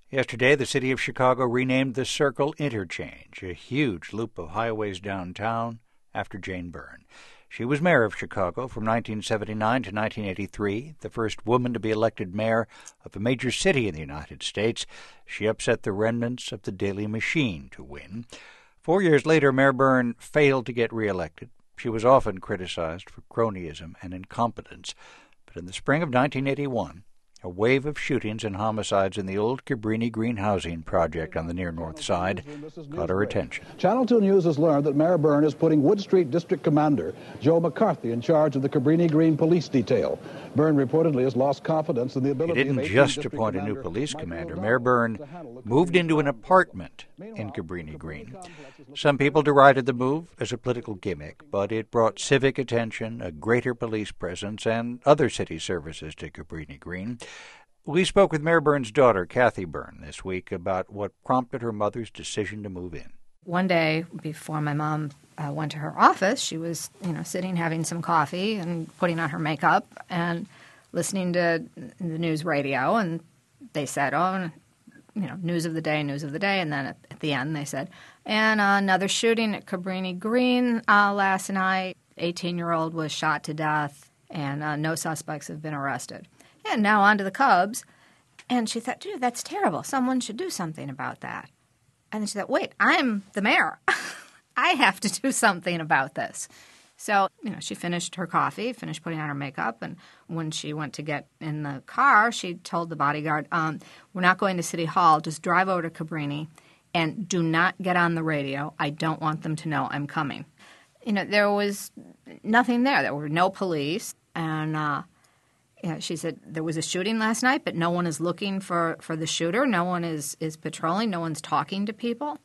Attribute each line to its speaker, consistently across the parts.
Speaker 1: Yesterday, the city of Chicago renamed the Circle Interchange, a huge loop of highways downtown, after Jane Byrne. She was mayor of Chicago from 1979 to 1983, the first woman to be elected mayor of a major city in the United States. She upset the remnants of the Daley Machine to win. 4 years later, Mayor Byrne failed to get reelected. She was often criticized for cronyism and incompetence. But in the spring of 1981, a wave of shootings and homicides in the old Cabrini Green housing project on the near North Side caught her attention.
Speaker 2: Channel 2 News has learned that Mayor Byrne is putting Wood Street District Commander Joe McCarthy in charge of the Cabrini Green police detail. Byrne reportedly has lost confidence in the ability
Speaker 1: He didn't just appoint a new police commander. Mayor Byrne moved into an apartment in Cabrini Green. Some people derided the move as a political gimmick, but it brought civic attention, a greater police presence, and other city services to Cabrini Green. We spoke with Mayor Byrne's daughter, Kathy Byrne, this week about what prompted her mother's decision to move in.
Speaker 3: One day before my mom went to her office, she was, sitting having some coffee and putting on her makeup and listening to the news radio, and they said, news of the day, and then at the end they said, and another shooting at Cabrini Green last night. 18-year-old was shot to death, and no suspects have been arrested. And now on to the Cubs. And she thought, dude, that's terrible. Someone should do something about that. And then she thought, wait, I'm the mayor. I have to do something about this. So, she finished her coffee, finished putting on her makeup, and when she went to get in the car, she told the bodyguard, we're not going to City Hall. Just drive over to Cabrini and do not get on the radio. I don't want them to know I'm coming. There was nothing there. There were no police. And she said there was a shooting last night, but no one is looking for the shooter. No one is patrolling. No one's talking to people.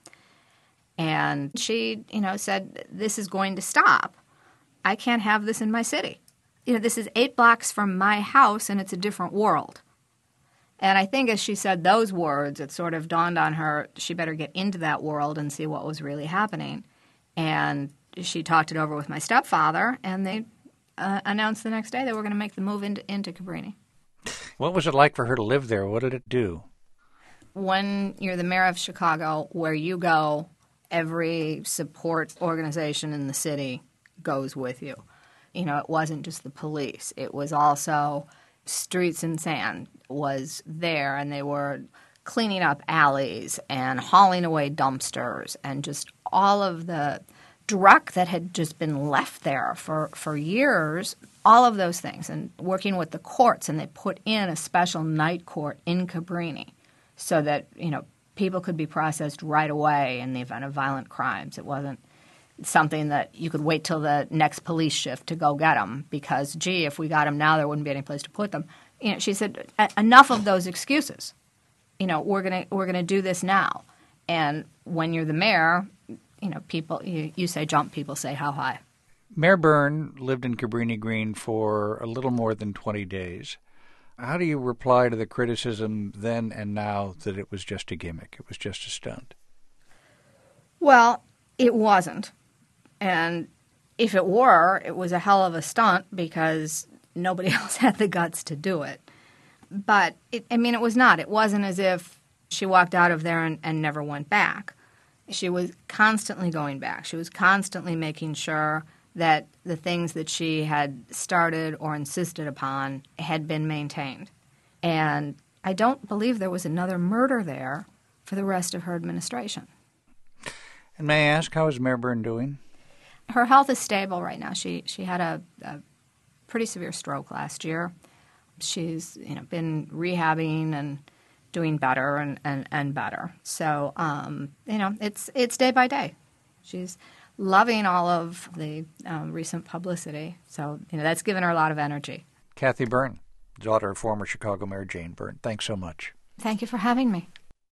Speaker 3: And she, said, this is going to stop. I can't have this in my city. This is 8 blocks from my house, and it's a different world. And I think as she said those words, it sort of dawned on her she better get into that world and see what was really happening. And she talked it over with my stepfather, and they announced the next day they were going to make the move into Cabrini.
Speaker 1: What was it like for her to live there? What did it do?
Speaker 3: When you're the mayor of Chicago, where you go, every support organization in the city goes with you. It wasn't just the police. It was also Streets and Sand was there, and they were cleaning up alleys and hauling away dumpsters and just all of the druck that had just been left there for years, all of those things, and working with the courts, and they put in a special night court in Cabrini so that, people could be processed right away in the event of violent crimes. It wasn't something that you could wait till the next police shift to go get them because, if we got them now, there wouldn't be any place to put them. She said, enough of those excuses. We're gonna do this now. And when you're the mayor, people, you say jump, people say how high.
Speaker 1: Mayor Byrne lived in Cabrini Green for a little more than 20 days. How do you reply to the criticism then and now that it was just a gimmick, it was just a stunt?
Speaker 3: Well, it wasn't. And if it were, it was a hell of a stunt because nobody else had the guts to do it. But, it was not. It wasn't as if she walked out of there and never went back. She was constantly going back. She was constantly making sure that the things that she had started or insisted upon had been maintained. And I don't believe there was another murder there for the rest of her administration.
Speaker 1: And may I ask, how is Mayor Byrne doing?
Speaker 3: Her health is stable right now. She had a pretty severe stroke last year. She's been rehabbing and doing better and better. So, it's day by day. She's loving all of the recent publicity. So, that's given her a lot of energy.
Speaker 1: Kathy Byrne, daughter of former Chicago Mayor Jane Byrne. Thanks so much.
Speaker 3: Thank you for having me.